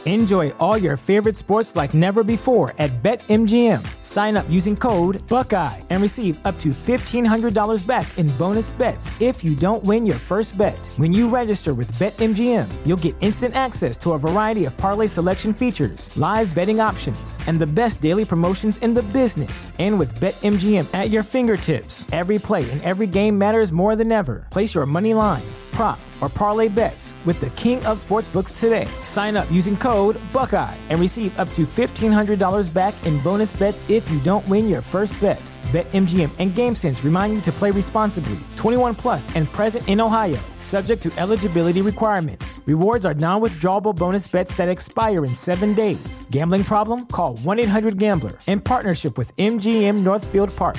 Enjoy all your favorite sports like never before at BetMGM. Sign up using code Buckeye and receive up to $1,500 back in bonus bets if you don't win your first bet. When you register with BetMGM, you'll get instant access to a variety of parlay selection features, live betting options, and the best daily promotions in the business. And with BetMGM at your fingertips, every play and every game matters more than ever. Place your money line, prop, or parlay bets with the king of sportsbooks today. Sign up using code Buckeye and receive up to $1,500 back in bonus bets if you don't win your first bet. BetMGM and GameSense remind you to play responsibly. 21 plus and present in Ohio, subject to eligibility requirements. Rewards are non-withdrawable bonus bets that expire in 7 days. Gambling problem? Call 1-800-GAMBLER. In partnership with MGM Northfield Park.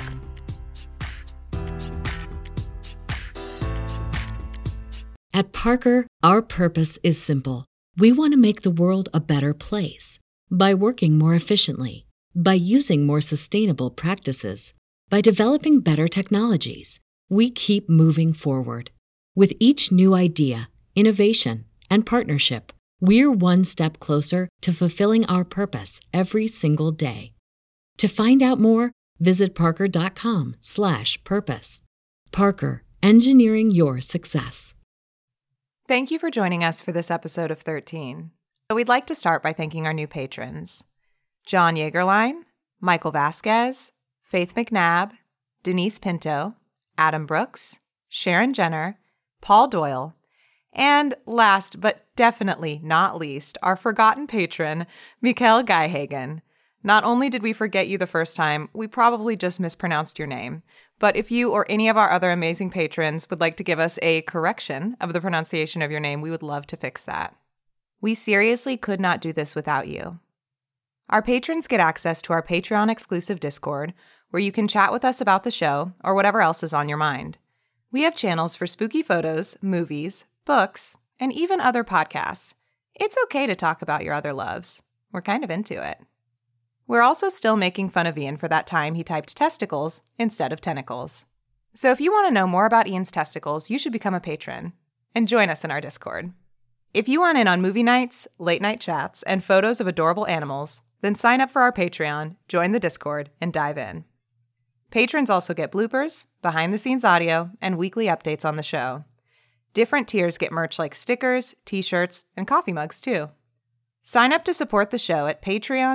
At Parker, our purpose is simple. We want to make the world a better place by working more efficiently, by using more sustainable practices, by developing better technologies. We keep moving forward. With each new idea, innovation, and partnership, we're one step closer to fulfilling our purpose every single day. To find out more, visit parker.com/purpose. Parker, engineering your success. Thank you for joining us for this episode of 13. We'd like to start by thanking our new patrons: John Yeagerline, Michael Vasquez, Faith McNabb, Denise Pinto, Adam Brooks, Sharon Jenner, Paul Doyle, and last but definitely not least, our forgotten patron, Mikael Geihagen. Not only did we forget you the first time, we probably just mispronounced your name. But if you or any of our other amazing patrons would like to give us a correction of the pronunciation of your name, we would love to fix that. We seriously could not do this without you. Our patrons get access to our Patreon-exclusive Discord, where you can chat with us about the show or whatever else is on your mind. We have channels for spooky photos, movies, books, and even other podcasts. It's okay to talk about your other loves. We're kind of into it. We're also still making fun of Ian for that time he typed testicles instead of tentacles. So if you want to know more about Ian's testicles, you should become a patron and join us in our Discord. If you want in on movie nights, late night chats, and photos of adorable animals, then sign up for our Patreon, join the Discord, and dive in. Patrons also get bloopers, behind-the-scenes audio, and weekly updates on the show. Different tiers get merch like stickers, t-shirts, and coffee mugs too. Sign up to support the show at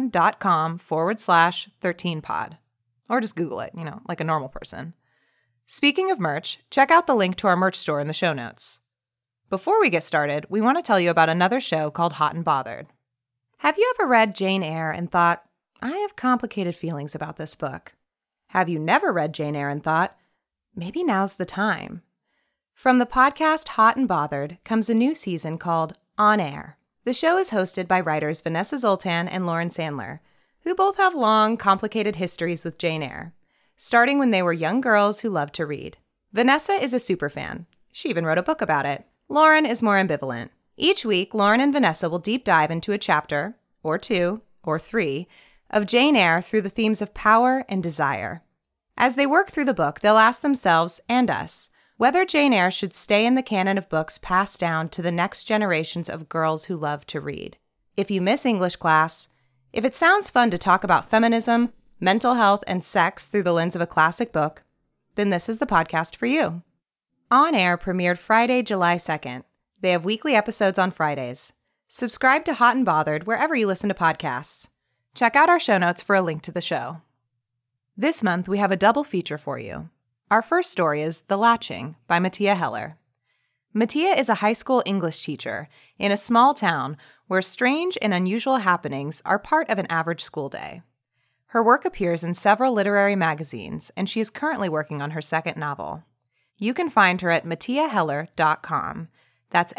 patreon.com/13pod. Or just Google it, like a normal person. Speaking of merch, check out the link to our merch store in the show notes. Before we get started, we want to tell you about another show called Hot and Bothered. Have you ever read Jane Eyre and thought, I have complicated feelings about this book? Have you never read Jane Eyre and thought, maybe now's the time? From the podcast Hot and Bothered comes a new season called On Air. The show is hosted by writers Vanessa Zoltan and Lauren Sandler, who both have long, complicated histories with Jane Eyre, starting when they were young girls who loved to read. Vanessa is a superfan. She even wrote a book about it. Lauren is more ambivalent. Each week, Lauren and Vanessa will deep dive into a chapter, or 2, or 3, of Jane Eyre through the themes of power and desire. As they work through the book, they'll ask themselves, and us, whether Jane Eyre should stay in the canon of books passed down to the next generations of girls who love to read. If you miss English class, if it sounds fun to talk about feminism, mental health, and sex through the lens of a classic book, then this is the podcast for you. On Air premiered Friday, July 2nd. They have weekly episodes on Fridays. Subscribe to Hot and Bothered wherever you listen to podcasts. Check out our show notes for a link to the show. This month, we have a double feature for you. Our first story is The Latching by Mattia Heller. Mattia is a high school English teacher in a small town where strange and unusual happenings are part of an average school day. Her work appears in several literary magazines, and she is currently working on her second novel. You can find her at mattiaheller.com. That's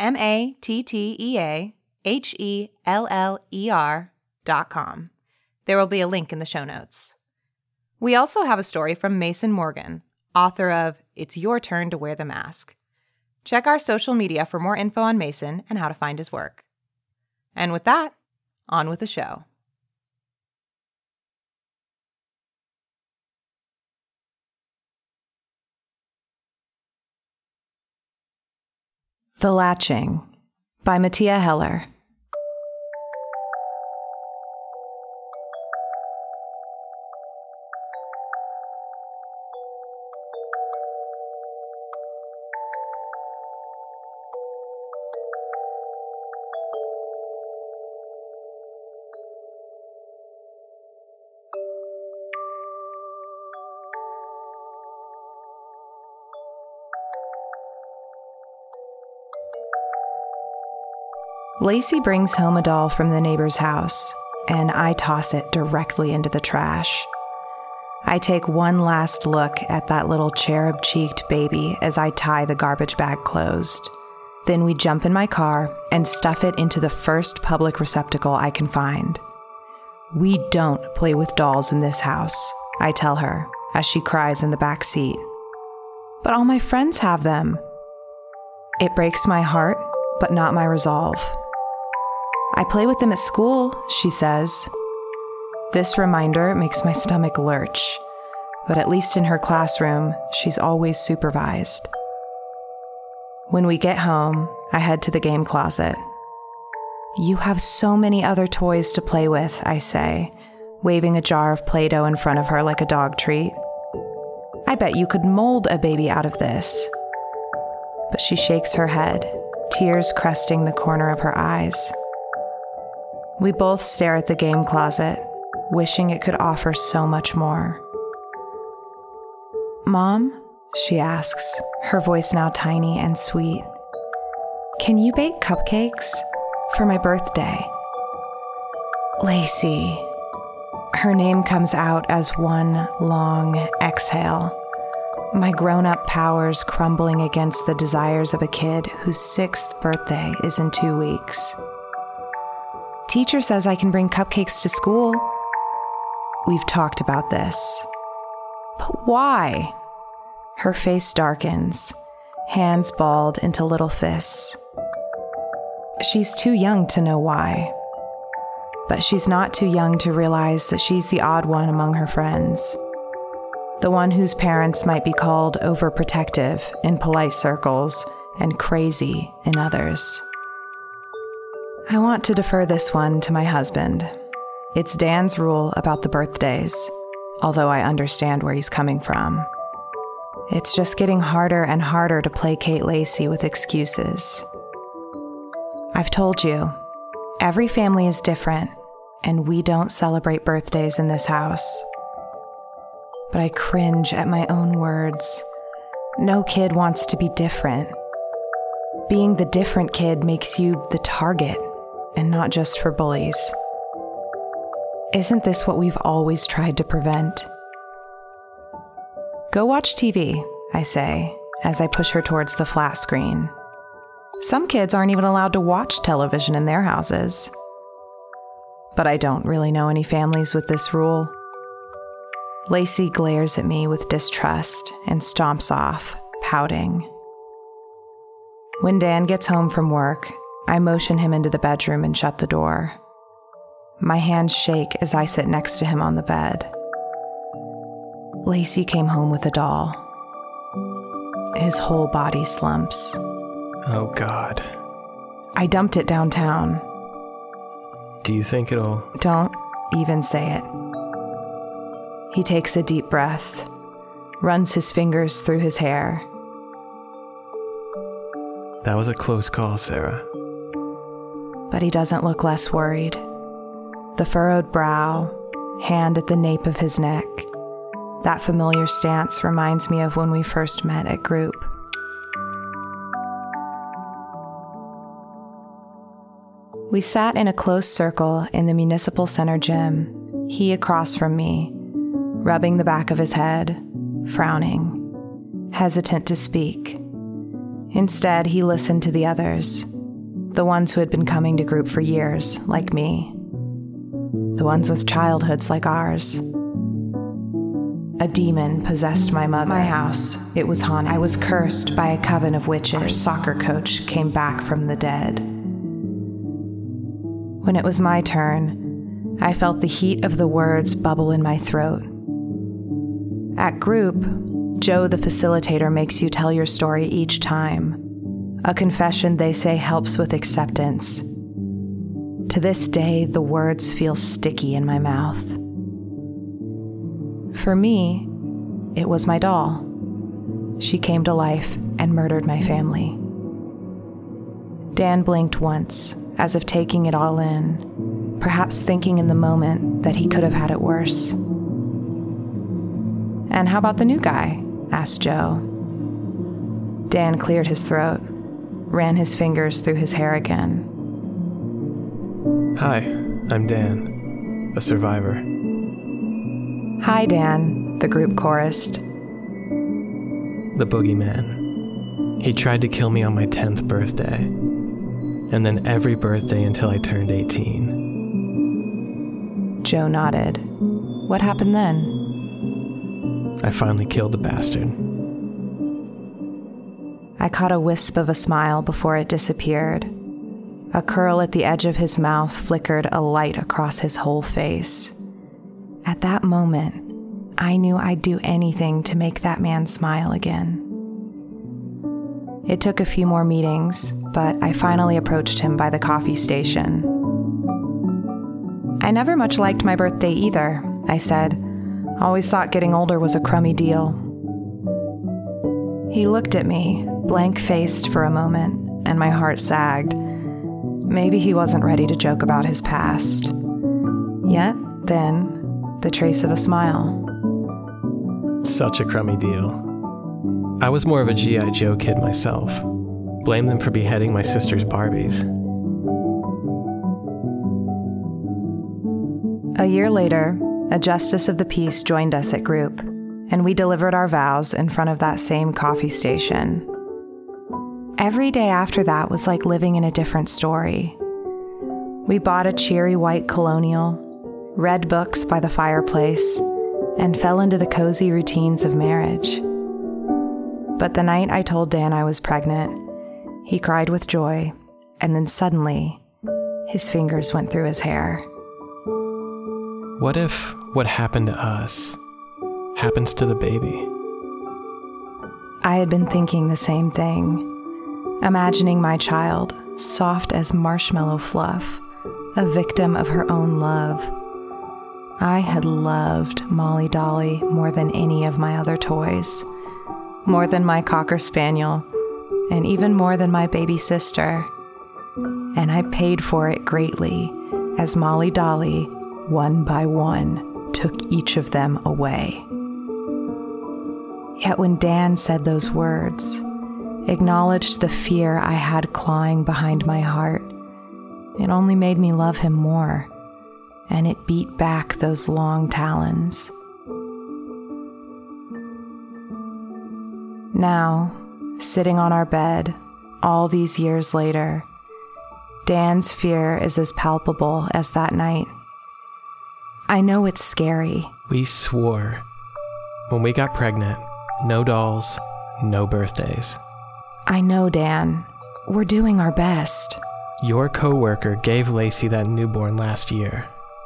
MattiaHeller.com. There will be a link in the show notes. We also have a story from Mason Morgan, author of It's Your Turn to Wear the Mask. Check our social media for more info on Mason and how to find his work. And with that, on with the show. The Latching by Mattia Heller. Lacey brings home a doll from the neighbor's house, and I toss it directly into the trash. I take one last look at that little cherub-cheeked baby as I tie the garbage bag closed. Then we jump in my car and stuff it into the first public receptacle I can find. We don't play with dolls in this house, I tell her as she cries in the back seat. But all my friends have them. It breaks my heart, but not my resolve. I play with them at school, she says. This reminder makes my stomach lurch, but at least in her classroom, she's always supervised. When we get home, I head to the game closet. You have so many other toys to play with, I say, waving a jar of Play-Doh in front of her like a dog treat. I bet you could mold a baby out of this. But she shakes her head, tears cresting the corner of her eyes. We both stare at the game closet, wishing it could offer so much more. Mom, she asks, her voice now tiny and sweet. Can you bake cupcakes for my birthday? Lacey. Her name comes out as one long exhale, my grown-up powers crumbling against the desires of a kid whose 6th birthday is in 2 weeks. Teacher says I can bring cupcakes to school. We've talked about this. But why? Her face darkens, hands balled into little fists. She's too young to know why. But she's not too young to realize that she's the odd one among her friends. The one whose parents might be called overprotective in polite circles and crazy in others. I want to defer this one to my husband. It's Dan's rule about the birthdays, although I understand where he's coming from. It's just getting harder and harder to placate Lacey with excuses. I've told you, every family is different, and we don't celebrate birthdays in this house. But I cringe at my own words. No kid wants to be different. Being the different kid makes you the target, and not just for bullies. Isn't this what we've always tried to prevent? Go watch TV, I say, as I push her towards the flat screen. Some kids aren't even allowed to watch television in their houses. But I don't really know any families with this rule. Lacey glares at me with distrust and stomps off, pouting. When Dan gets home from work, I motion him into the bedroom and shut the door. My hands shake as I sit next to him on the bed. Lacey came home with a doll. His whole body slumps. Oh, God. I dumped it downtown. Do you think it'll... Don't even say it. He takes a deep breath, runs his fingers through his hair. That was a close call, Sarah. But he doesn't look less worried. The furrowed brow, hand at the nape of his neck. That familiar stance reminds me of when we first met at group. We sat in a close circle in the municipal center gym, he across from me, rubbing the back of his head, frowning, hesitant to speak. Instead, he listened to the others, the ones who had been coming to group for years, like me, the ones with childhoods like ours. A demon possessed my mother. My house, it was haunted. I was cursed by a coven of witches. Our soccer coach came back from the dead. When it was my turn, I felt the heat of the words bubble in my throat. At group, Joe the facilitator makes you tell your story each time. A confession they say helps with acceptance. To this day, the words feel sticky in my mouth. For me, it was my doll. She came to life and murdered my family. Dan blinked once, as if taking it all in, perhaps thinking in the moment that he could have had it worse. And how about the new guy? Asked Joe. Dan cleared his throat. ran his fingers through his hair again. Hi, I'm Dan, a survivor. Hi, Dan, the group chorused. The boogeyman. He tried to kill me on my 10th birthday, and then every birthday until I turned 18. Joe nodded. What happened then? I finally killed the bastard. I caught a wisp of a smile before it disappeared. A curl at the edge of his mouth flickered a light across his whole face. At that moment, I knew I'd do anything to make that man smile again. It took a few more meetings, but I finally approached him by the coffee station. I never much liked my birthday either, I said. Always thought getting older was a crummy deal. He looked at me, blank-faced for a moment, and my heart sagged. Maybe he wasn't ready to joke about his past. Yet, then, the trace of a smile. Such a crummy deal. I was more of a G.I. Joe kid myself. Blame them for beheading my sister's Barbies. A year later, a justice of the peace joined us at group, and we delivered our vows in front of that same coffee station. Every day after that was like living in a different story. We bought a cheery white colonial, read books by the fireplace, and fell into the cozy routines of marriage. But the night I told Dan I was pregnant, he cried with joy, and then suddenly, his fingers went through his hair. What if what happened to us happens to the baby? I had been thinking the same thing, imagining my child, soft as marshmallow fluff, a victim of her own love. I had loved Molly Dolly more than any of my other toys, more than my Cocker Spaniel, and even more than my baby sister. And I paid for it greatly as Molly Dolly, one by one, took each of them away. Yet when Dan said those words, acknowledged the fear I had clawing behind my heart, it only made me love him more, and it beat back those long talons. Now, sitting on our bed, all these years later, Dan's fear is as palpable as that night. I know it's scary. We swore. When we got pregnant, no dolls, no birthdays. I know, Dan. We're doing our best. Your coworker gave Lacey that newborn last year.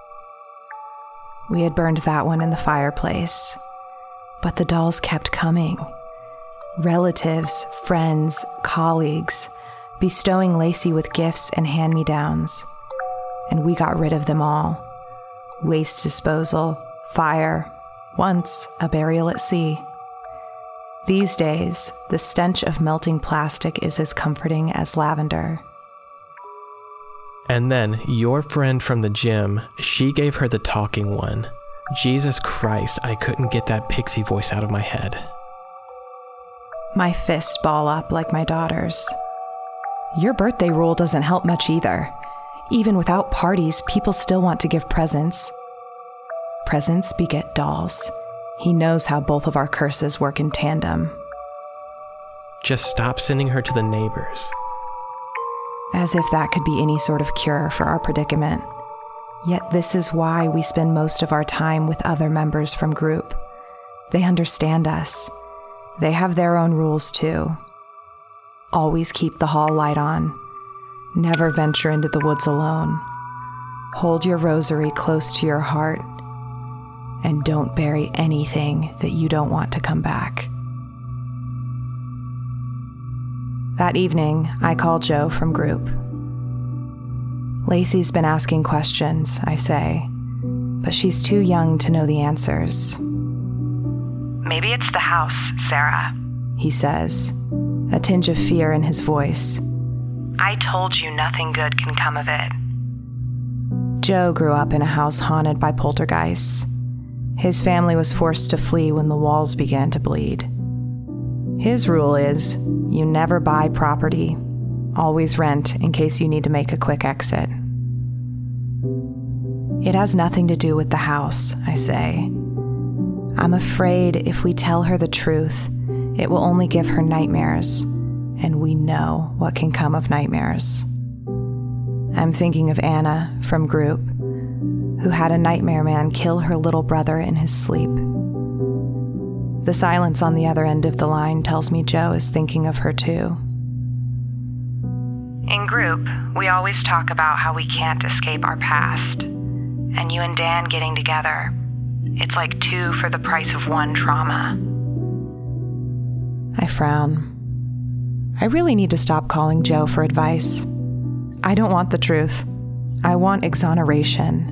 We had burned that one in the fireplace. But the dolls kept coming. Relatives, friends, colleagues, bestowing Lacey with gifts and hand-me-downs. And we got rid of them all. Waste disposal, fire, once a burial at sea. These days, the stench of melting plastic is as comforting as lavender. And then, your friend from the gym, she gave her the talking one. Jesus Christ, I couldn't get that pixie voice out of my head. My fists ball up like my daughter's. Your birthday rule doesn't help much either. Even without parties, people still want to give presents. Presents beget dolls. He knows how both of our curses work in tandem. Just stop sending her to the neighbors. As if that could be any sort of cure for our predicament. Yet this is why we spend most of our time with other members from group. They understand us. They have their own rules too. Always keep the hall light on. Never venture into the woods alone. Hold your rosary close to your heart. And don't bury anything that you don't want to come back. That evening, I called Joe from group. Lacey's been asking questions, I say, but she's too young to know the answers. Maybe it's the house, Sarah, he says, a tinge of fear in his voice. I told you nothing good can come of it. Joe grew up in a house haunted by poltergeists. His family was forced to flee when the walls began to bleed. His rule is, you never buy property. Always rent in case you need to make a quick exit. It has nothing to do with the house, I say. I'm afraid if we tell her the truth, it will only give her nightmares, and we know what can come of nightmares. I'm thinking of Anna from Group, who had a nightmare man kill her little brother in his sleep. The silence on the other end of the line tells me Joe is thinking of her too. In Group, we always talk about how we can't escape our past. And you and Dan getting together, it's like 2 for the price of 1 trauma. I frown. I really need to stop calling Joe for advice. I don't want the truth. I want exoneration.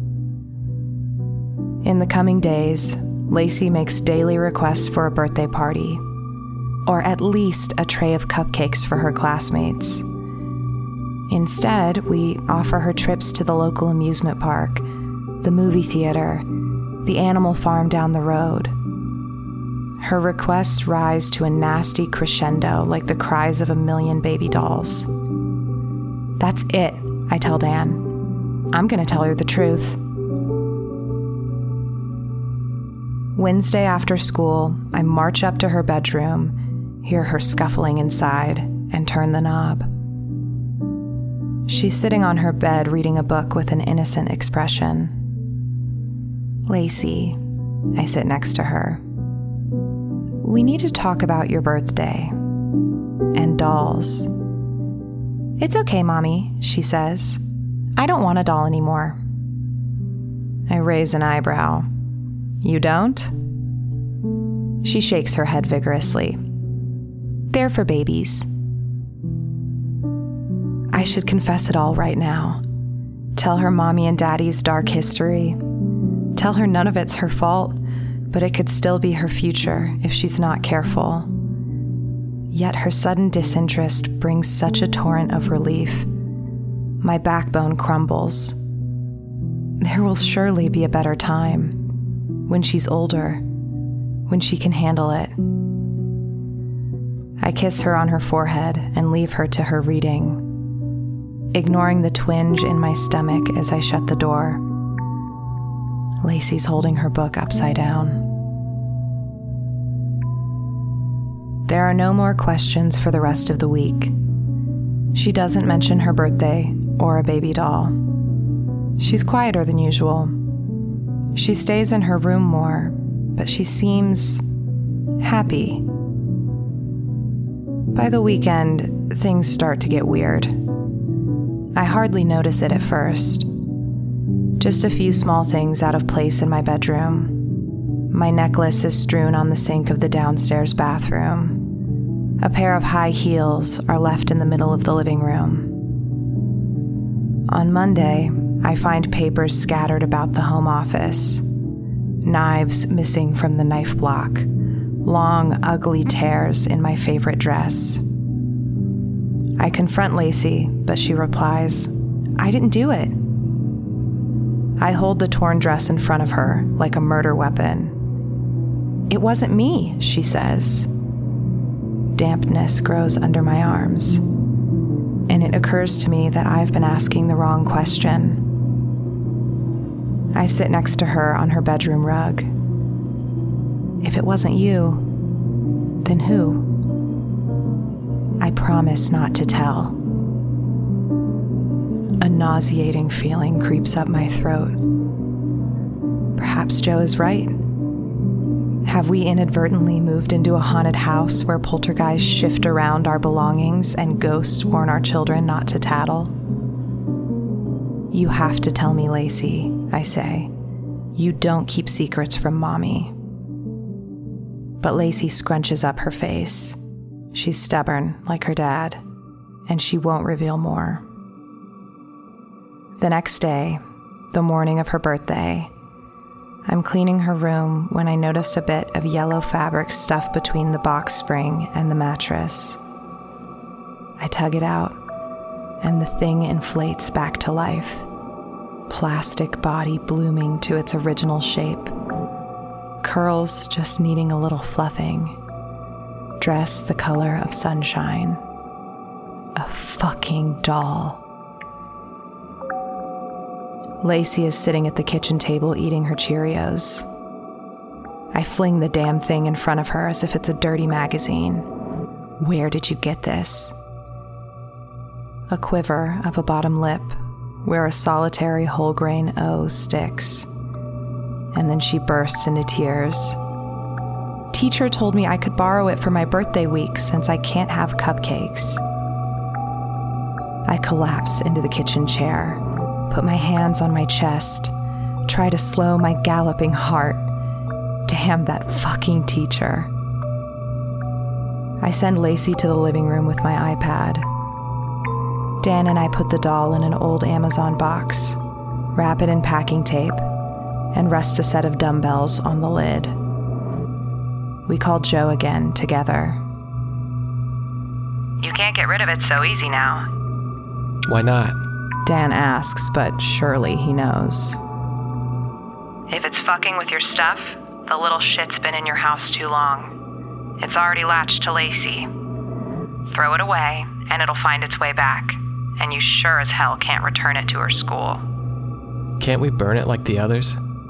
In the coming days, Lacey makes daily requests for a birthday party, or at least a tray of cupcakes for her classmates. Instead, we offer her trips to the local amusement park, the movie theater, the animal farm down the road. Her requests rise to a nasty crescendo like the cries of 1,000,000 baby dolls. That's it, I tell Dan. I'm going to tell her the truth. Wednesday after school, I march up to her bedroom, hear her scuffling inside, and turn the knob. She's sitting on her bed reading a book with an innocent expression. Lacey, I sit next to her. We need to talk about your birthday. And dolls. It's okay, Mommy, she says. I don't want a doll anymore. I raise an eyebrow. You don't? She shakes her head vigorously. They're for babies. I should confess it all right now. Tell her Mommy and Daddy's dark history. Tell her none of it's her fault, but it could still be her future if she's not careful. Yet her sudden disinterest brings such a torrent of relief. My backbone crumbles. There will surely be a better time, when she's older, when she can handle it. I kiss her on her forehead and leave her to her reading, ignoring the twinge in my stomach as I shut the door. Lacey's holding her book upside down. There are no more questions for the rest of the week. She doesn't mention her birthday or a baby doll. She's quieter than usual. She stays in her room more, but she seems happy. By the weekend, things start to get weird. I hardly notice it at first. Just a few small things out of place in my bedroom. My necklace is strewn on the sink of the downstairs bathroom. A pair of high heels are left in the middle of the living room. On Monday, I find papers scattered about the home office. Knives missing from the knife block. Long, ugly tears in my favorite dress. I confront Lacey, but she replies, I didn't do it. I hold the torn dress in front of her like a murder weapon. It wasn't me, she says. Dampness grows under my arms, and it occurs to me that I've been asking the wrong question. I sit next to her on her bedroom rug. If it wasn't you, then who? I promise not to tell. A nauseating feeling creeps up my throat. Perhaps Joe is right. Have we inadvertently moved into a haunted house where poltergeists shift around our belongings and ghosts warn our children not to tattle? You have to tell me, Lacey, I say. You don't keep secrets from Mommy. But Lacey scrunches up her face. She's stubborn, like her dad, and she won't reveal more. The next day, the morning of her birthday, I'm cleaning her room when I notice a bit of yellow fabric stuffed between the box spring and the mattress. I tug it out, and the thing inflates back to life. Plastic body blooming to its original shape. Curls just needing a little fluffing. Dress the color of sunshine. A fucking doll. Lacey is sitting at the kitchen table eating her Cheerios. I fling the damn thing in front of her as if it's a dirty magazine. Where did you get this? A quiver of a bottom lip where a solitary whole grain O sticks. And then she bursts into tears. Teacher told me I could borrow it for my birthday week since I can't have cupcakes. I collapse into the kitchen chair, put my hands on my chest, try to slow my galloping heart. Damn that fucking teacher. I send Lacey to the living room with my iPad. Dan and I put the doll in an old Amazon box, wrap it in packing tape, and rest a set of dumbbells on the lid. We call Joe again together. You can't get rid of it so easy now. Why not? Dan asks, but surely he knows. If it's fucking with your stuff, the little shit's been in your house too long. It's already latched to Lacey. Throw it away, and it'll find its way back. And you sure as hell can't return it to her school. Can't we burn it like the others?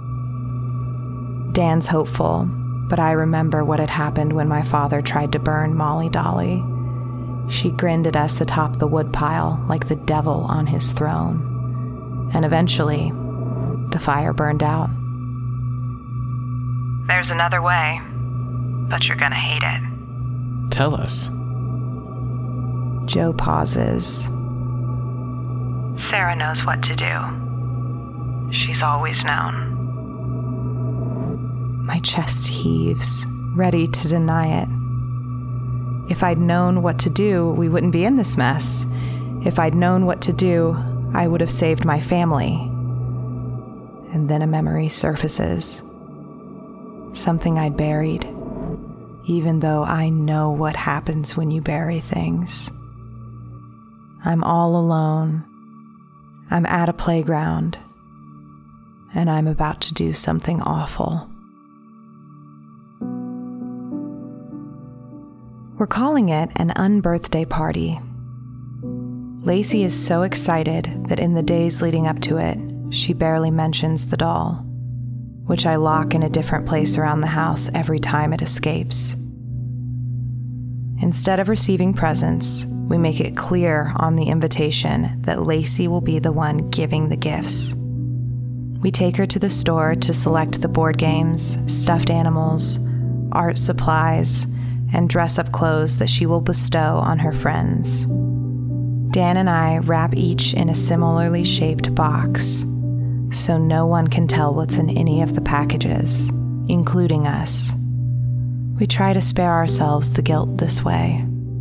Dan's hopeful, but I remember what had happened when my father tried to burn Molly Dolly. She grinned at us atop the woodpile like the devil on his throne. And eventually, the fire burned out. There's another way, but you're gonna hate it. Tell us. Joe pauses. Sarah knows what to do. She's always known. My chest heaves, ready to deny it. If I'd known what to do, we wouldn't be in this mess. If I'd known what to do, I would have saved my family. And then a memory surfaces. Something I'd buried, even though I know what happens when you bury things. I'm all alone. I'm at a playground, and I'm about to do something awful. We're calling it an unbirthday party. Lacey is so excited that in the days leading up to it, she barely mentions the doll, which I lock in a different place around the house every time it escapes. Instead of receiving presents, we make it clear on the invitation that Lacey will be the one giving the gifts. We take her to the store to select the board games, stuffed animals, art supplies, and dress-up clothes that she will bestow on her friends. Dan and I wrap each in a similarly shaped box, so no one can tell what's in any of the packages, including us. We try to spare ourselves the guilt this way.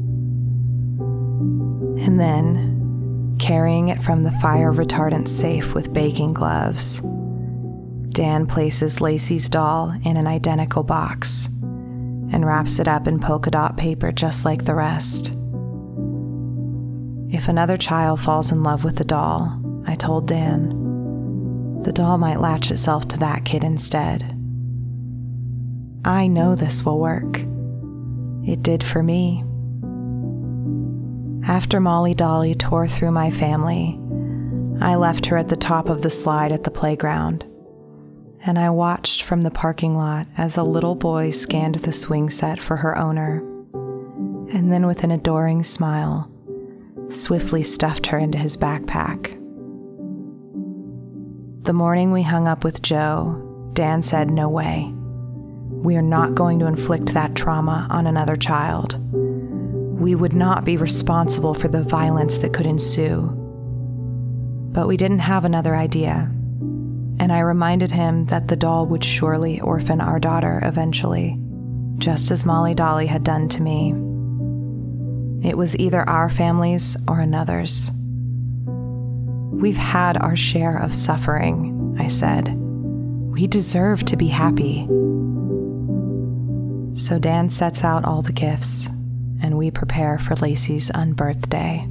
And then, carrying it from the fire retardant safe with baking gloves, Dan places Lacey's doll in an identical box and wraps it up in polka dot paper just like the rest. If another child falls in love with the doll, I told Dan, the doll might latch itself to that kid instead. I know this will work. It did for me. After Molly Dolly tore through my family, I left her at the top of the slide at the playground, and I watched from the parking lot as a little boy scanned the swing set for her owner, and then with an adoring smile, swiftly stuffed her into his backpack. The morning we hung up with Joe, Dan said, "No way. We are not going to inflict that trauma on another child. We would not be responsible for the violence that could ensue." But we didn't have another idea, and I reminded him that the doll would surely orphan our daughter eventually, just as Molly Dolly had done to me. It was either our family's or another's. We've had our share of suffering, I said. We deserve to be happy. So Dan sets out all the gifts, and we prepare for Lacey's unbirthday.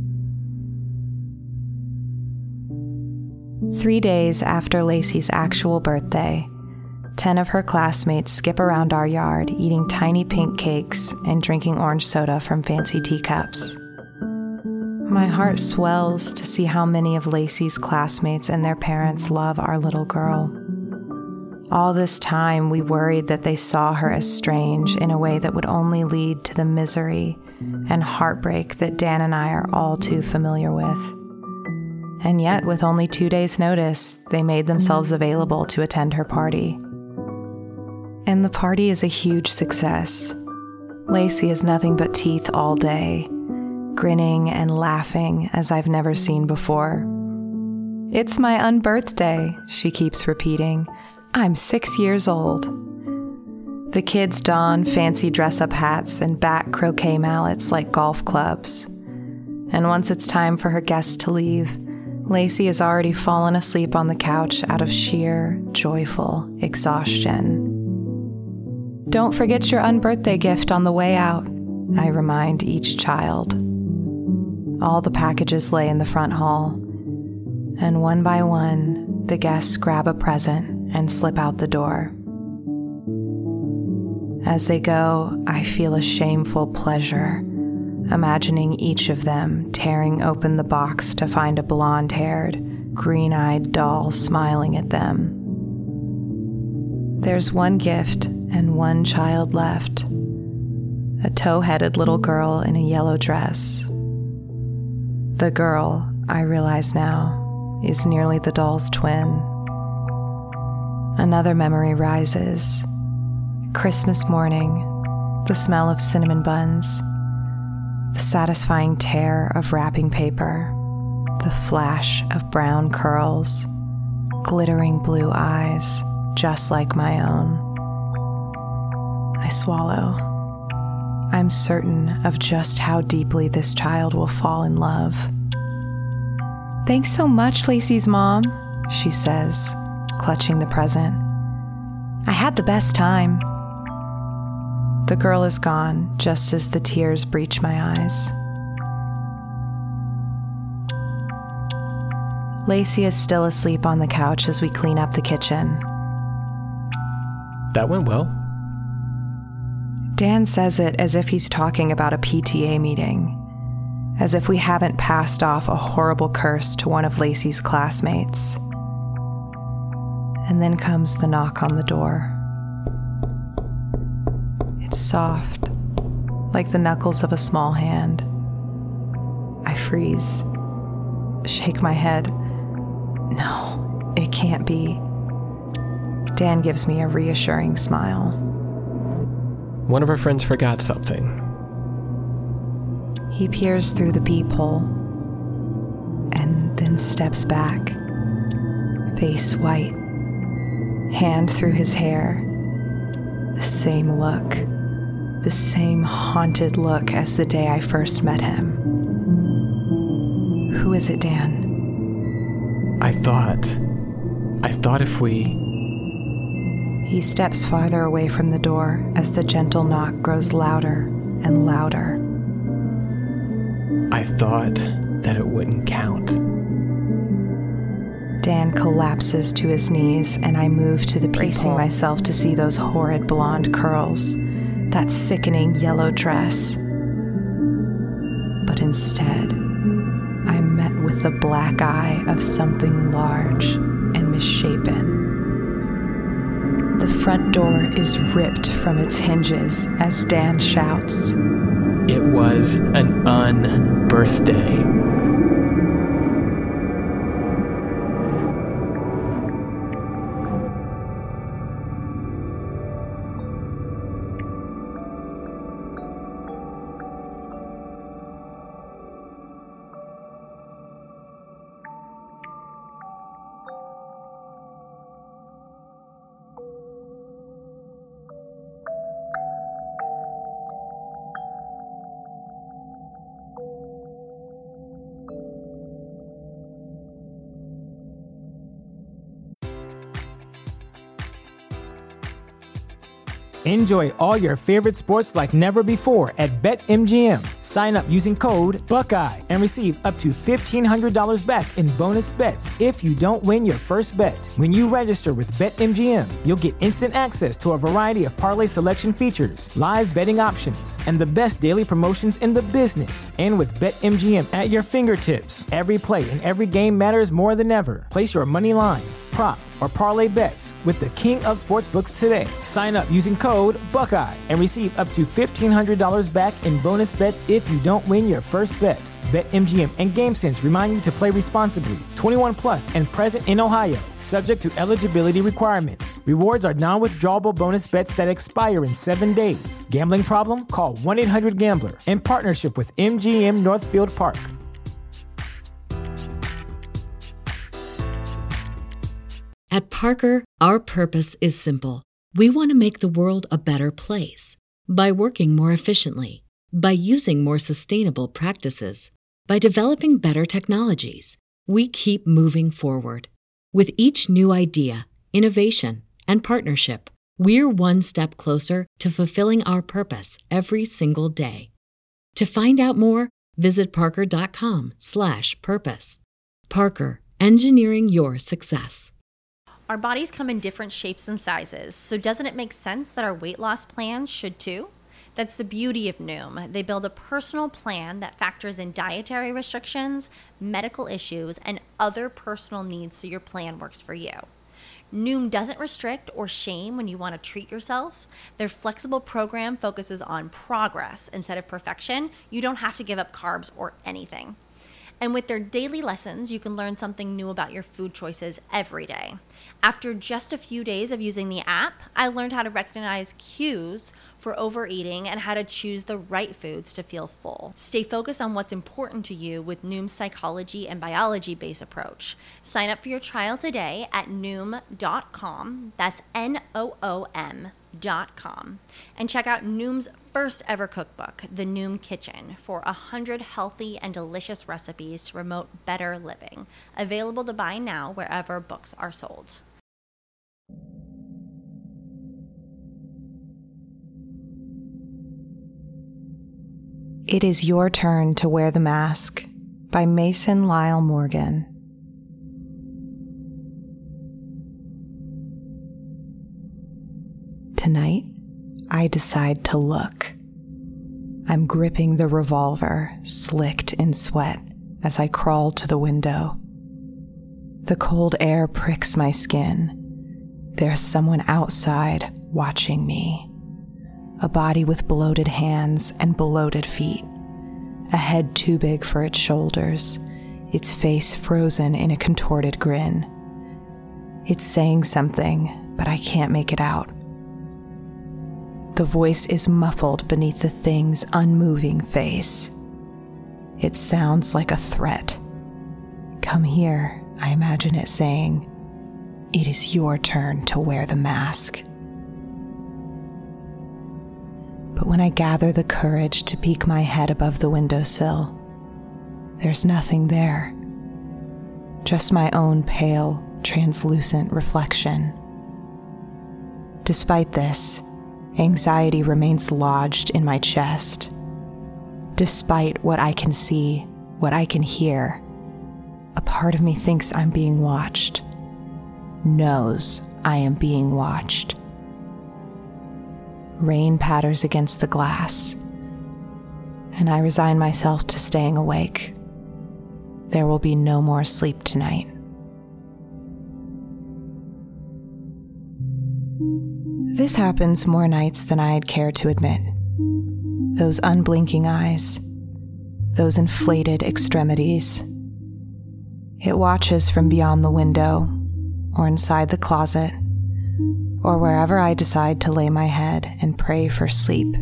3 days after Lacey's actual birthday, 10 of her classmates skip around our yard eating tiny pink cakes and drinking orange soda from fancy teacups. My heart swells to see how many of Lacey's classmates and their parents love our little girl. All this time, we worried that they saw her as strange in a way that would only lead to the misery and heartbreak that Dan and I are all too familiar with. And yet, with only 2 days' notice, they made themselves available to attend her party. And the party is a huge success. Lacey has nothing but teeth all day, grinning and laughing as I've never seen before. "It's my unbirthday," she keeps repeating. "I'm 6 years old." The kids don fancy dress-up hats and bat croquet mallets like golf clubs. And once it's time for her guests to leave, Lacey has already fallen asleep on the couch out of sheer, joyful exhaustion. "Don't forget your unbirthday gift on the way out," I remind each child. All the packages lay in the front hall, and one by one, the guests grab a present and slip out the door. As they go, I feel a shameful pleasure, imagining each of them tearing open the box to find a blonde-haired, green-eyed doll smiling at them. There's one gift and one child left, a tow-headed little girl in a yellow dress. The girl, I realize now, is nearly the doll's twin. Another memory rises. Christmas morning, the smell of cinnamon buns, the satisfying tear of wrapping paper, the flash of brown curls, glittering blue eyes, just like my own. I swallow. I'm certain of just how deeply this child will fall in love. "Thanks so much, Lacey's mom," she says, clutching the present. "I had the best time." The girl is gone just as the tears breach my eyes. Lacey is still asleep on the couch as we clean up the kitchen. That went well. Dan says it as if he's talking about a PTA meeting, as if we haven't passed off a horrible curse to one of Lacey's classmates. And then comes the knock on the door. It's soft, like the knuckles of a small hand. I freeze, shake my head. No, it can't be. Dan gives me a reassuring smile. One of our friends forgot something. He peers through the peephole and then steps back, face white, hand through his hair. The same look, the same haunted look as the day I first met him. "Who is it, Dan?" I thought if we... He steps farther away from the door as the gentle knock grows louder and louder. I thought that it wouldn't count. Dan collapses to his knees, and I move to the bracing myself to see those horrid blonde curls, that sickening yellow dress. But instead, I'm met with the black eye of something large and misshapen. The front door is ripped from its hinges as Dan shouts, It was an unbirthday. Enjoy all your favorite sports like never before at BetMGM. Sign up using code Buckeye and receive up to $1,500 back in bonus bets if you don't win your first bet. When you register with BetMGM, you'll get instant access to a variety of parlay selection features, live betting options, and the best daily promotions in the business. And with BetMGM at your fingertips, every play and every game matters more than ever. Place your money line, prop, or parlay bets with the king of sportsbooks today. Sign up using code Buckeye and receive up to $1,500 back in bonus bets if you don't win your first bet. BetMGM and GameSense remind you to play responsibly. 21 plus and present in Ohio, subject to eligibility requirements. Rewards are non-withdrawable bonus bets that expire in 7 days. Gambling problem? Call 1-800-GAMBLER. In partnership with MGM Northfield Park. At Parker, our purpose is simple. We want to make the world a better place by working more efficiently, by using more sustainable practices, by developing better technologies. We keep moving forward. With each new idea, innovation, and partnership, we're one step closer to fulfilling our purpose every single day. To find out more, visit parker.com/purpose. Parker, engineering your success. Our bodies come in different shapes and sizes, so doesn't it make sense that our weight loss plans should too? That's the beauty of Noom. They build a personal plan that factors in dietary restrictions, medical issues, and other personal needs so your plan works for you. Noom doesn't restrict or shame when you want to treat yourself. Their flexible program focuses on progress instead of perfection. You don't have to give up carbs or anything. And with their daily lessons, you can learn something new about your food choices every day. After just a few days of using the app, I learned how to recognize cues for overeating and how to choose the right foods to feel full. Stay focused on what's important to you with Noom's psychology and biology-based approach. Sign up for your trial today at Noom.com. That's NOOM.com. And check out Noom's first ever cookbook, The Noom Kitchen, for 100 healthy and delicious recipes to promote better living. Available to buy now wherever books are sold. It is Your Turn to Wear the Mask by Mason Lyle Morgan. Tonight, I decide to look. I'm gripping the revolver, slicked in sweat, as I crawl to the window. The cold air pricks my skin. There's someone outside watching me. A body with bloated hands and bloated feet. A head too big for its shoulders, its face frozen in a contorted grin. It's saying something, but I can't make it out. The voice is muffled beneath the thing's unmoving face. It sounds like a threat. Come here, I imagine it saying. It is your turn to wear the mask. But when I gather the courage to peek my head above the windowsill, there's nothing there. Just my own pale, translucent reflection. Despite this, anxiety remains lodged in my chest. Despite what I can see, what I can hear, a part of me thinks I'm being watched, knows I am being watched. Rain patters against the glass, and I resign myself to staying awake. There will be no more sleep tonight. This happens more nights than I'd care to admit. Those unblinking eyes, those inflated extremities. It watches from beyond the window, or inside the closet, or wherever I decide to lay my head and pray for sleep.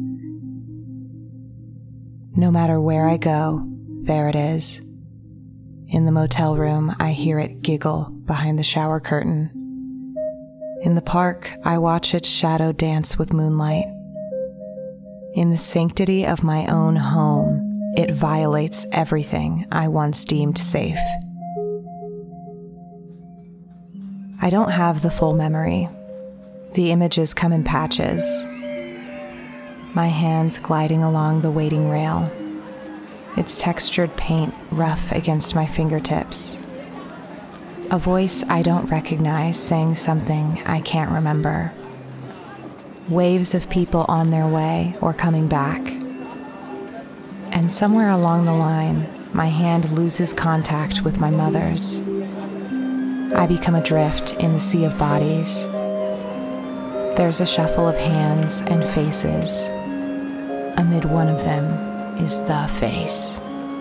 No matter where I go, there it is. In the motel room, I hear it giggle behind the shower curtain. In the park, I watch its shadow dance with moonlight. In the sanctity of my own home, it violates everything I once deemed safe. I don't have the full memory. The images come in patches. My hands gliding along the waiting rail. Its textured paint rough against my fingertips. A voice I don't recognize saying something I can't remember. Waves of people on their way or coming back. And somewhere along the line, my hand loses contact with my mother's. I become adrift in the sea of bodies. There's a shuffle of hands and faces. Amid one of them is the face.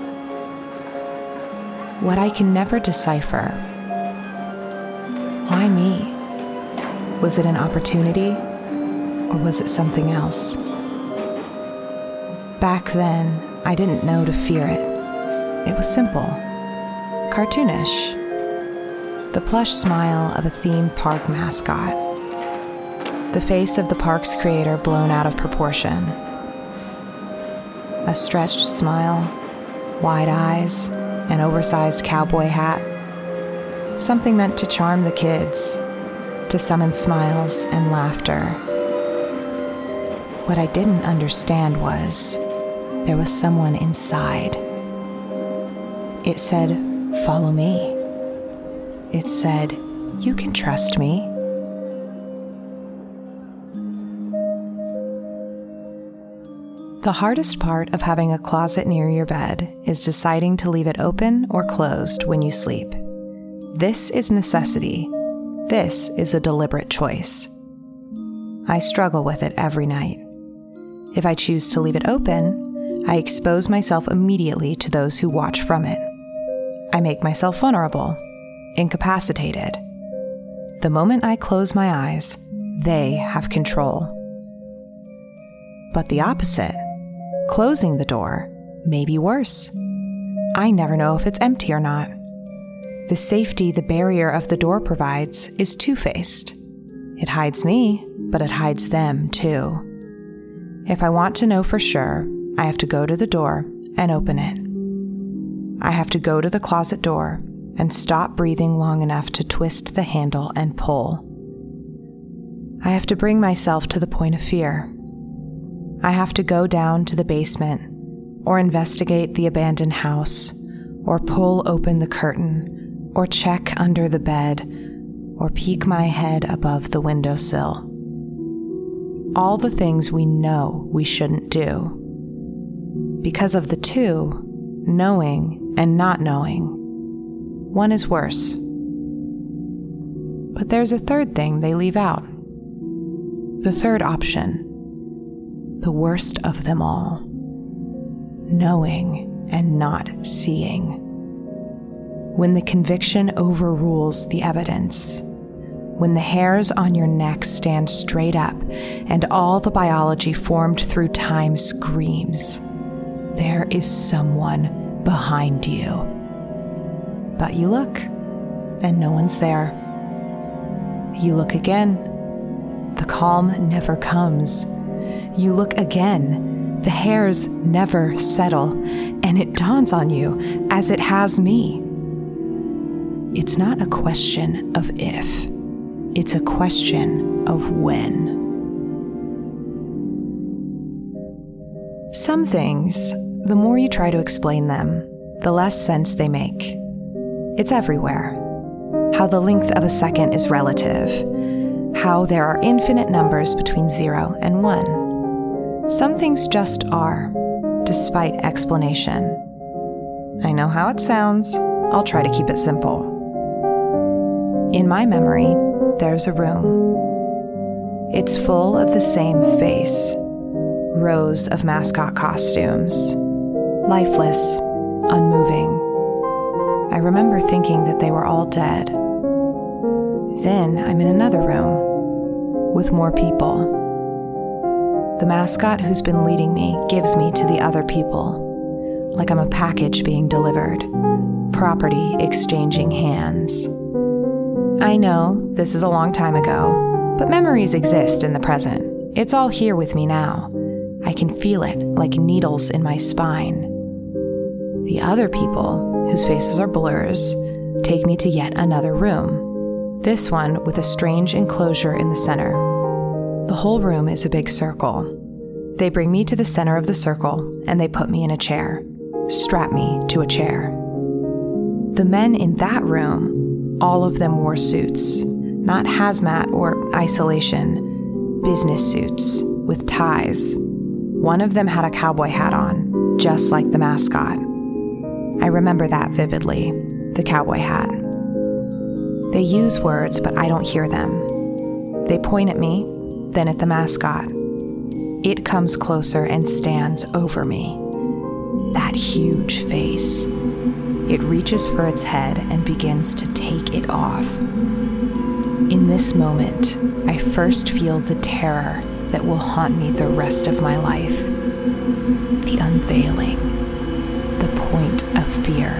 What I can never decipher. Why me? Was it an opportunity, or was it something else? Back then, I didn't know to fear it. It was simple, cartoonish. The plush smile of a theme park mascot. The face of the park's creator blown out of proportion. A stretched smile, wide eyes, an oversized cowboy hat. Something meant to charm the kids, to summon smiles and laughter. What I didn't understand was there was someone inside. It said, "Follow me." It said, "You can trust me." The hardest part of having a closet near your bed is deciding to leave it open or closed when you sleep. This is necessity. This is a deliberate choice. I struggle with it every night. If I choose to leave it open, I expose myself immediately to those who watch from it. I make myself vulnerable, incapacitated. The moment I close my eyes, they have control. But the opposite, closing the door, may be worse. I never know if it's empty or not. The safety the barrier of the door provides is two-faced. It hides me, but it hides them too. If I want to know for sure, I have to go to the door and open it. I have to go to the closet door and stop breathing long enough to twist the handle and pull. I have to bring myself to the point of fear. I have to go down to the basement, or investigate the abandoned house, or pull open the curtain, or check under the bed, or peek my head above the windowsill. All the things we know we shouldn't do. Because of the two, knowing and not knowing, one is worse. But there's a third thing they leave out. The third option. The worst of them all. Knowing and not seeing. When the conviction overrules the evidence. When the hairs on your neck stand straight up and all the biology formed through time screams, there is someone behind you. But you look, and no one's there. You look again. The calm never comes. You look again. The hairs never settle, and it dawns on you, as it has me. It's not a question of if. It's a question of when. Some things, the more you try to explain them, the less sense they make. It's everywhere. How the length of a second is relative. How there are infinite numbers between 0 and 1. Some things just are, despite explanation. I know how it sounds. I'll try to keep it simple. In my memory, there's a room. It's full of the same face. Rows of mascot costumes. Lifeless, unmoving. I remember thinking that they were all dead. Then I'm in another room, with more people. The mascot who's been leading me gives me to the other people, like I'm a package being delivered, property exchanging hands. I know this is a long time ago, but memories exist in the present. It's all here with me now. I can feel it like needles in my spine. The other people, whose faces are blurs, take me to yet another room. This one with a strange enclosure in the center. The whole room is a big circle. They bring me to the center of the circle and they put me in a chair, strap me to a chair. The men in that room, all of them wore suits, not hazmat or isolation, business suits with ties. One of them had a cowboy hat on, just like the mascot. I remember that vividly, the cowboy hat. They use words, but I don't hear them. They point at me, then at the mascot. It comes closer and stands over me. That huge face. It reaches for its head and begins to take it off. In this moment, I first feel the terror that will haunt me the rest of my life. The unveiling, the point of fear.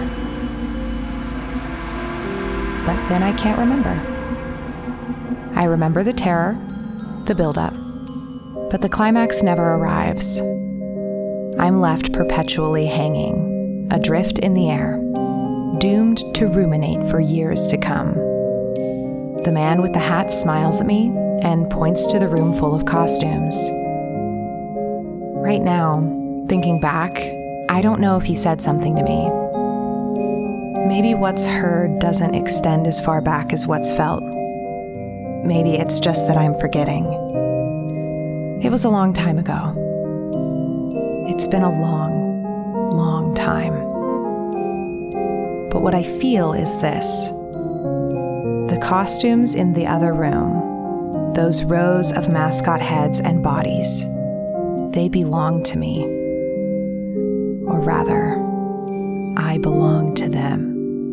But then I can't remember. I remember the terror, the buildup, but the climax never arrives. I'm left perpetually hanging, adrift in the air, doomed to ruminate for years to come. The man with the hat smiles at me and points to the room full of costumes. Right now, thinking back, I don't know if he said something to me. Maybe what's heard doesn't extend as far back as what's felt. Maybe it's just that I'm forgetting. It was a long time ago. It's been a long, long time. But what I feel is this. The costumes in the other room, those rows of mascot heads and bodies, they belong to me. Or rather, I belong to them.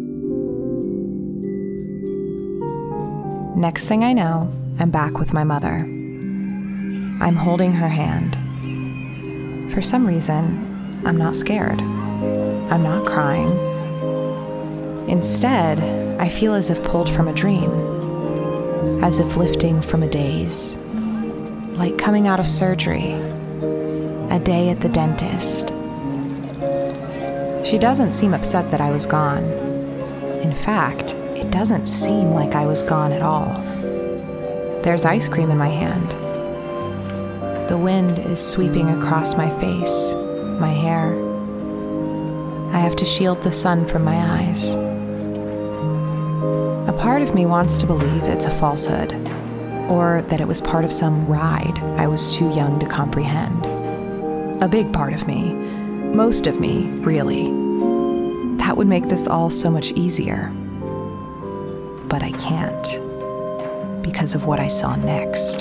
Next thing I know, I'm back with my mother. I'm holding her hand. For some reason, I'm not scared. I'm not crying. Instead, I feel as if pulled from a dream, as if lifting from a daze, like coming out of surgery, a day at the dentist. She doesn't seem upset that I was gone. In fact, it doesn't seem like I was gone at all. There's ice cream in my hand. The wind is sweeping across my face, my hair. I have to shield the sun from my eyes. A part of me wants to believe it's a falsehood, or that it was part of some ride I was too young to comprehend. A big part of me, most of me, really. That would make this all so much easier. But I can't, because of what I saw next.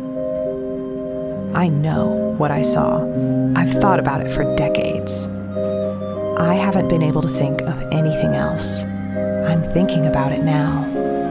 I know what I saw. I've thought about it for decades. I haven't been able to think of anything else. I'm thinking about it now.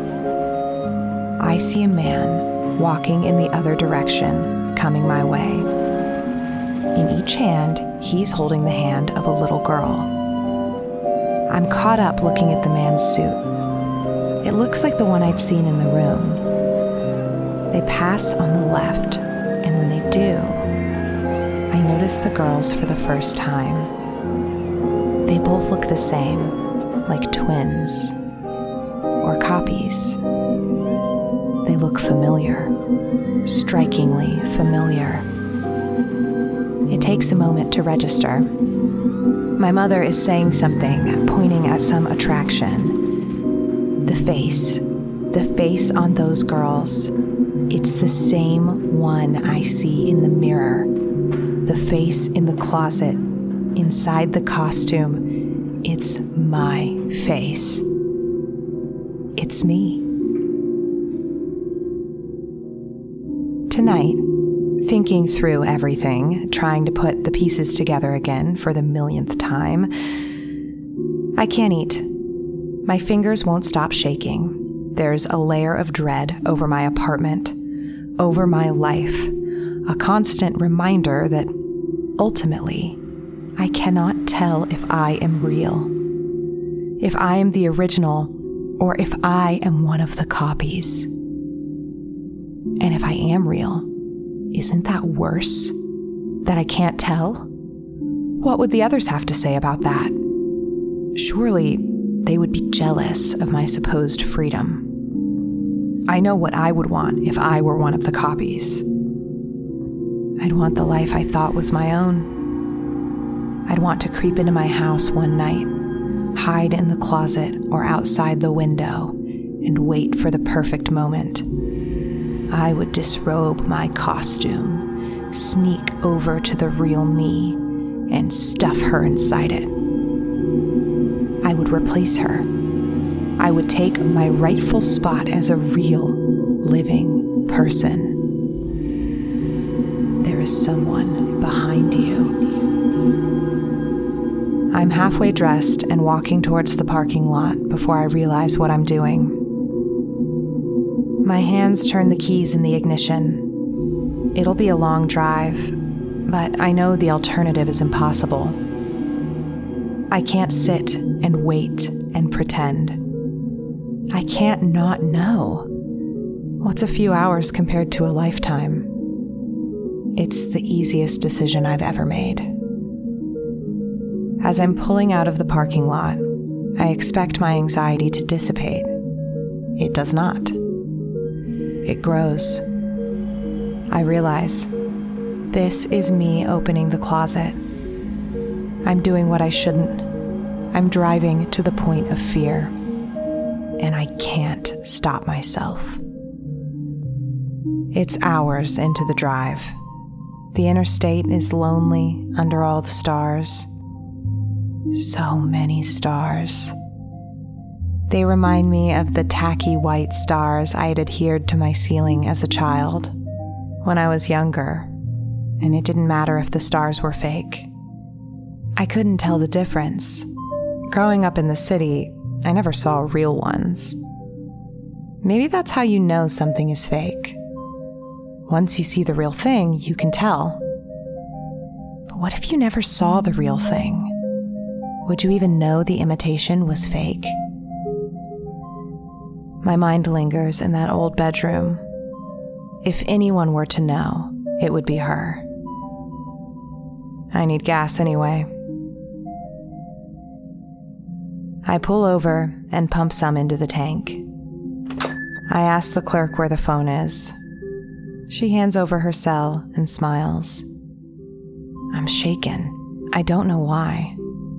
I see a man walking in the other direction, coming my way. In each hand, he's holding the hand of a little girl. I'm caught up looking at the man's suit. It looks like the one I'd seen in the room. They pass on the left, and when they do, I notice the girls for the first time. They both look the same, like twins, or copies. They look familiar, strikingly familiar. It takes a moment to register. My mother is saying something, pointing at some attraction. The face on those girls, it's the same one I see in the mirror. The face in the closet, inside the costume, it's my face. It's me. Tonight, thinking through everything, trying to put the pieces together again for the millionth time, I can't eat. My fingers won't stop shaking. There's a layer of dread over my apartment, over my life, a constant reminder that ultimately, I cannot tell if I am real, if I am the original, or if I am one of the copies. And if I am real, isn't that worse? That I can't tell? What would the others have to say about that? Surely they would be jealous of my supposed freedom. I know what I would want if I were one of the copies. I'd want the life I thought was my own. I'd want to creep into my house one night, hide in the closet or outside the window, and wait for the perfect moment. I would disrobe my costume, sneak over to the real me, and stuff her inside it. I would replace her. I would take my rightful spot as a real, living person. There is someone behind you. I'm halfway dressed and walking towards the parking lot before I realize what I'm doing. My hands turn the keys in the ignition. It'll be a long drive, but I know the alternative is impossible. I can't sit and wait and pretend. I can't not know. What's a few hours compared to a lifetime? It's the easiest decision I've ever made. As I'm pulling out of the parking lot, I expect my anxiety to dissipate. It does not. It grows. I realize this is me opening the closet. I'm doing what I shouldn't. I'm driving to the point of fear, and I can't stop myself. It's hours into the drive. The interstate is lonely under all the stars. So many stars. They remind me of the tacky white stars I had adhered to my ceiling as a child when I was younger, and it didn't matter if the stars were fake. I couldn't tell the difference. Growing up in the city, I never saw real ones. Maybe that's how you know something is fake. Once you see the real thing, you can tell. But what if you never saw the real thing? Would you even know the imitation was fake? My mind lingers in that old bedroom. If anyone were to know, it would be her. I need gas anyway. I pull over and pump some into the tank. I ask the clerk where the phone is. She hands over her cell and smiles. I'm shaken. I don't know why.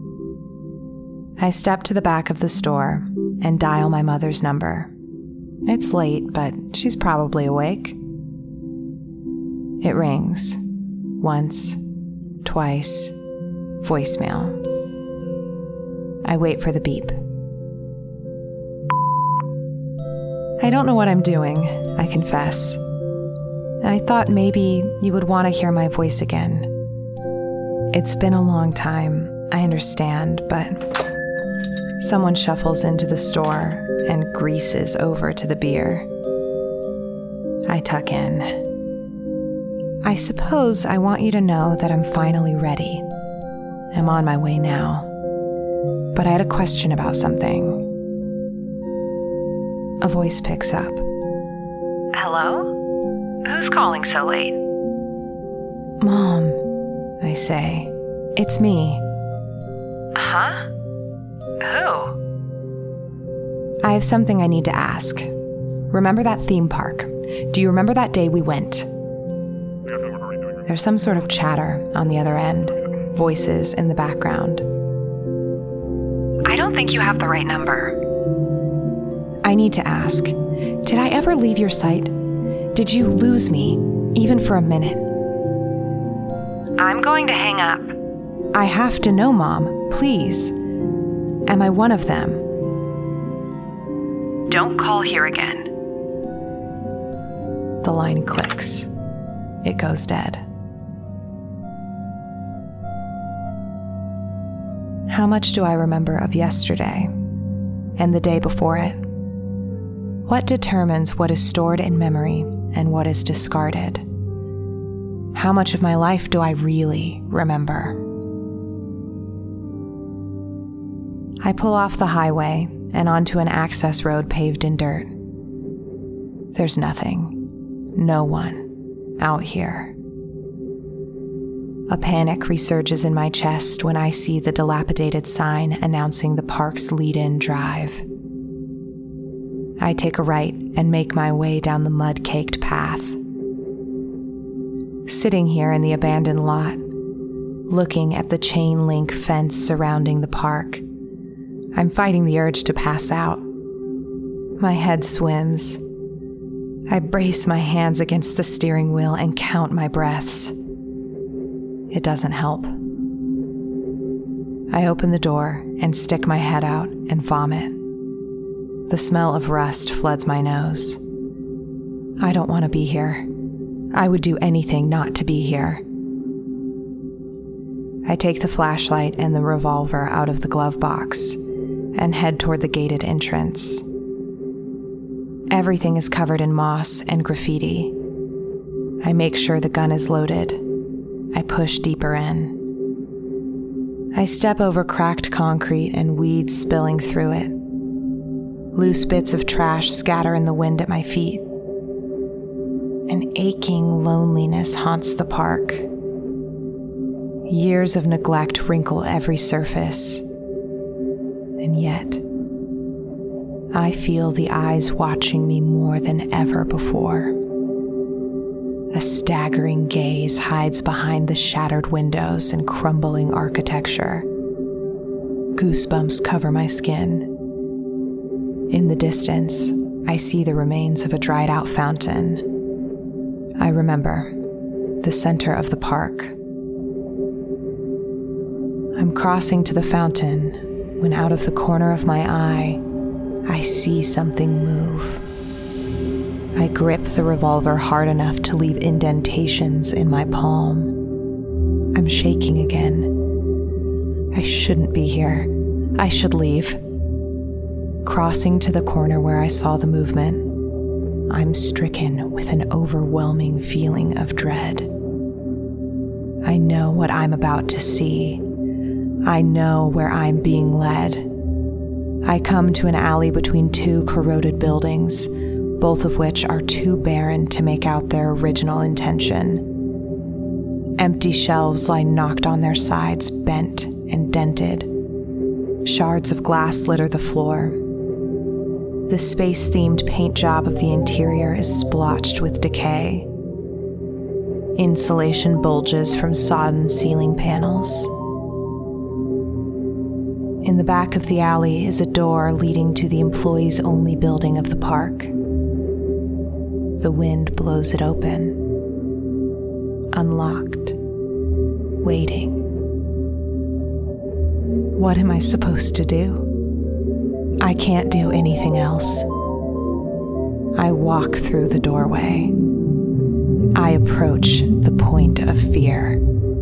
I step to the back of the store and dial my mother's number. It's late, but she's probably awake. It rings. Once, twice, voicemail. I wait for the beep. I don't know what I'm doing, I confess. I thought maybe you would want to hear my voice again. It's been a long time, I understand, but someone shuffles into the store and greases over to the beer. I tuck in. I suppose I want you to know that I'm finally ready. I'm on my way now. But I had a question about something. A voice picks up. Hello? Who's calling so late? Mom, I say. It's me. Huh? Who? I have something I need to ask. Remember that theme park? Do you remember that day we went? There's some sort of chatter on the other end, voices in the background. I don't think you have the right number. I need to ask, did I ever leave your sight? Did you lose me, even for a minute? I'm going to hang up. I have to know, Mom, please. Am I one of them? Don't call here again. The line clicks. It goes dead. How much do I remember of yesterday and the day before it? What determines what is stored in memory and what is discarded? How much of my life do I really remember? I pull off the highway and onto an access road paved in dirt. There's nothing, no one out here. A panic resurges in my chest when I see the dilapidated sign announcing the park's lead-in drive. I take a right and make my way down the mud-caked path. Sitting here in the abandoned lot, looking at the chain link fence surrounding the park, I'm fighting the urge to pass out. My head swims. I brace my hands against the steering wheel and count my breaths. It doesn't help. I open the door and stick my head out and vomit. The smell of rust floods my nose. I don't want to be here. I would do anything not to be here. I take the flashlight and the revolver out of the glove box and head toward the gated entrance. Everything is covered in moss and graffiti. I make sure the gun is loaded. I push deeper in. I step over cracked concrete and weeds spilling through it. Loose bits of trash scatter in the wind at my feet. An aching loneliness haunts the park. Years of neglect wrinkle every surface. And yet, I feel the eyes watching me more than ever before. A staggering gaze hides behind the shattered windows and crumbling architecture. Goosebumps cover my skin. In the distance, I see the remains of a dried-out fountain. I remember the center of the park. I'm crossing to the fountain when out of the corner of my eye, I see something move. I grip the revolver hard enough to leave indentations in my palm. I'm shaking again. I shouldn't be here. I should leave. Crossing to the corner where I saw the movement, I'm stricken with an overwhelming feeling of dread. I know what I'm about to see. I know where I'm being led. I come to an alley between two corroded buildings, both of which are too barren to make out their original intention. Empty shelves lie knocked on their sides, bent and dented. Shards of glass litter the floor. The space-themed paint job of the interior is splotched with decay. Insulation bulges from sodden ceiling panels. In the back of the alley is a door leading to the employees-only building of the park. The wind blows it open. Unlocked. Waiting. What am I supposed to do? I can't do anything else. I walk through the doorway. I approach the point of fear.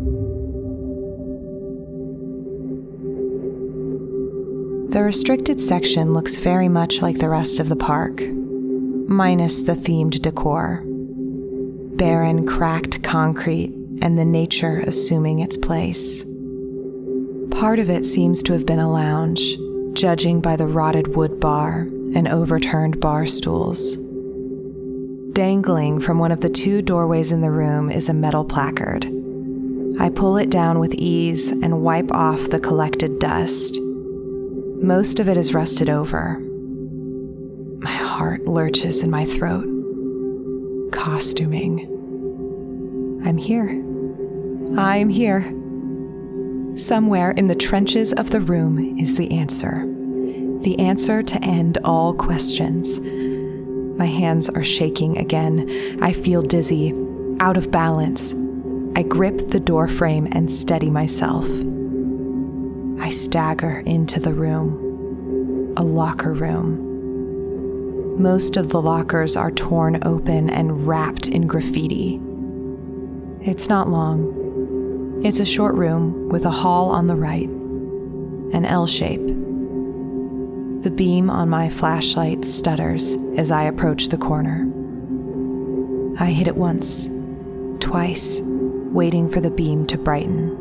The restricted section looks very much like the rest of the park, minus the themed decor. Barren, cracked concrete and the nature assuming its place. Part of it seems to have been a lounge, judging by the rotted wood bar and overturned bar stools. Dangling from one of the two doorways in the room is a metal placard. I pull it down with ease and wipe off the collected dust. Most of it is rusted over. My heart lurches in my throat. Costuming. I'm here. I'm here. Somewhere in the trenches of the room is the answer. The answer to end all questions. My hands are shaking again. I feel dizzy, out of balance. I grip the door frame and steady myself. I stagger into the room. A locker room. Most of the lockers are torn open and wrapped in graffiti. It's not long. It's a short room with a hall on the right, an L shape. The beam on my flashlight stutters as I approach the corner. I hit it once, twice, waiting for the beam to brighten.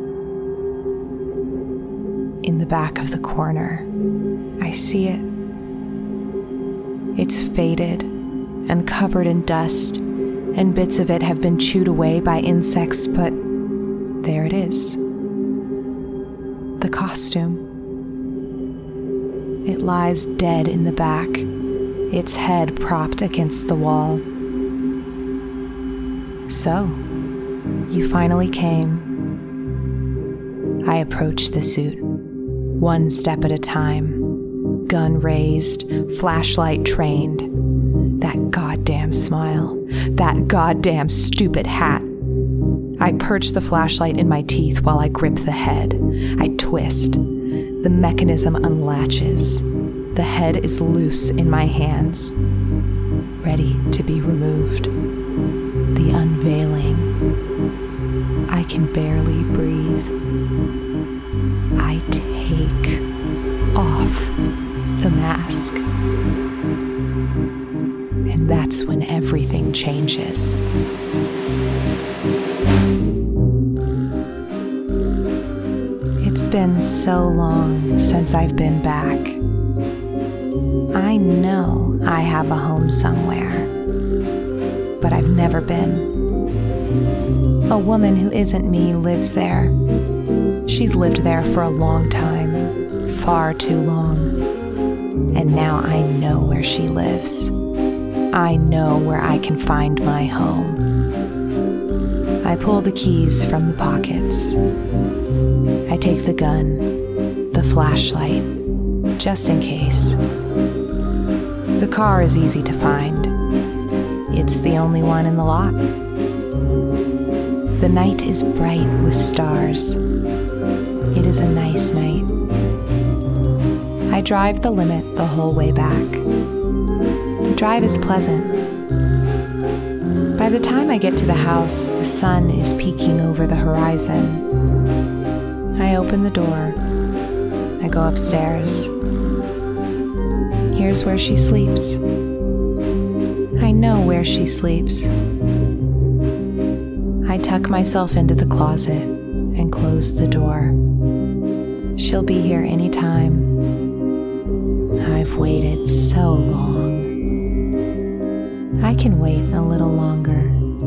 In the back of the corner, I see it. It's faded and covered in dust, and bits of it have been chewed away by insects, but there it is. The costume. It lies dead in the back, its head propped against the wall. So, You finally came. I approached the suit, one step at a time, gun raised, flashlight trained. That goddamn smile, that goddamn stupid hat. I perch the flashlight in my teeth while I grip the head. I twist. The mechanism unlatches. The head is loose in my hands, ready to be removed. The unveiling. I can barely breathe. I take off the mask. And that's when everything changes. It's been so long since I've been back. I know I have a home somewhere, but I've never been. A woman who isn't me lives there. She's lived there for a long time, far too long. And now I know where she lives. I know where I can find my home. I pull the keys from the pockets. I take the gun, the flashlight, just in case. The car is easy to find. It's the only one in the lot. The night is bright with stars. It is a nice night. I drive the limit the whole way back. The drive is pleasant. By the time I get to the house, the sun is peeking over the horizon. I open the door. I go upstairs. Here's where she sleeps. I know where she sleeps. I tuck myself into the closet and close the door. She'll be here anytime. I've waited so long. I can wait a little longer.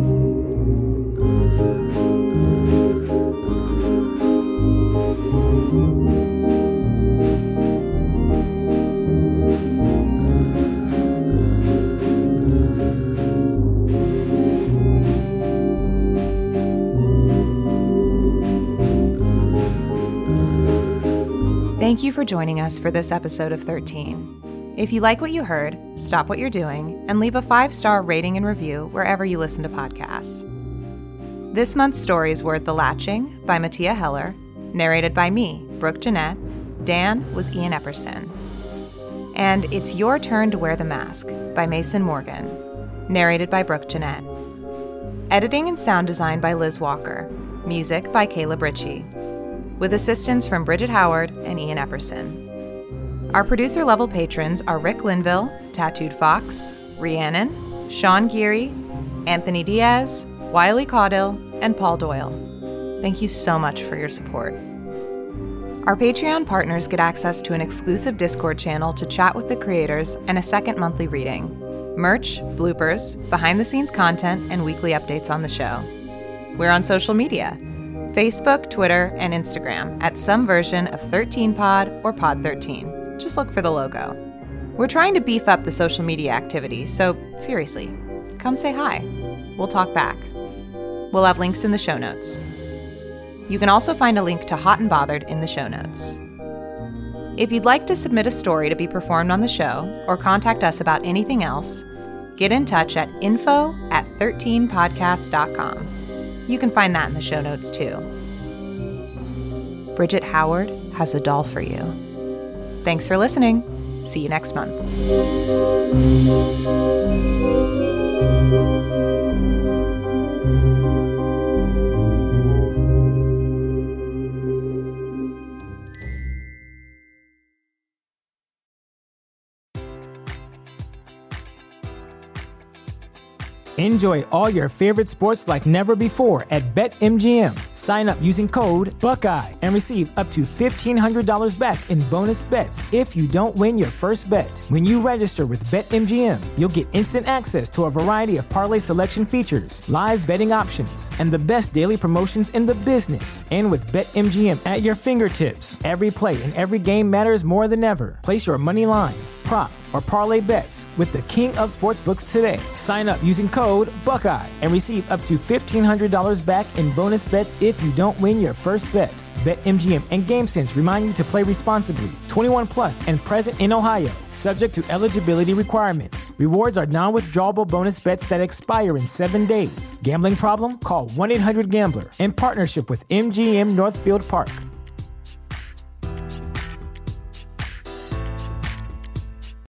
Thank you for joining us for this episode of 13. If you like what you heard, stop what you're doing and leave a 5-star rating and review wherever you listen to podcasts. This month's stories were The Latching by Mattia Heller, narrated by me, Brooke Jeanette. Dan was Ian Epperson. And It's Your Turn to Wear the Mask by Mason Morgan, narrated by Brooke Jeanette. Editing and sound design by Liz Walker. Music by Caleb Ritchie. With assistance from Bridget Howard and Ian Epperson. Our producer-level patrons are Rick Linville, Tattooed Fox, Rhiannon, Sean Geary, Anthony Diaz, Wiley Caudill, and Paul Doyle. Thank you so much for your support. Our Patreon partners get access to an exclusive Discord channel to chat with the creators and a second monthly reading, merch, bloopers, behind-the-scenes content, and weekly updates on the show. We're on social media, Facebook, Twitter, and Instagram at some version of 13pod or Pod13. Just look for the logo. We're trying to beef up the social media activity, so seriously, come say hi. We'll talk back. We'll have links in the show notes. You can also find a link to Hot and Bothered in the show notes. If you'd like to submit a story to be performed on the show or contact us about anything else, get in touch at info@13podcast.com. You can find that in the show notes too. Bridget Howard has a doll for you. Thanks for listening. See you next month. Enjoy all your favorite sports like never before at BetMGM. Sign up using code Buckeye and receive up to $1,500 back in bonus bets if you don't win your first bet. When you register with BetMGM, you'll get instant access to a variety of parlay selection features, live betting options, and the best daily promotions in the business. And with BetMGM at your fingertips, every play and every game matters more than ever. Place your money line, prop, or parlay bets with the king of sportsbooks today. Sign up using code Buckeye and receive up to $1,500 back in bonus bets if you don't win your first bet. BetMGM and GameSense remind you to play responsibly. 21 plus and present in Ohio, subject to eligibility requirements. Rewards are non-withdrawable bonus bets that expire in 7 days. Gambling problem? Call 1-800-GAMBLER in partnership with MGM Northfield Park.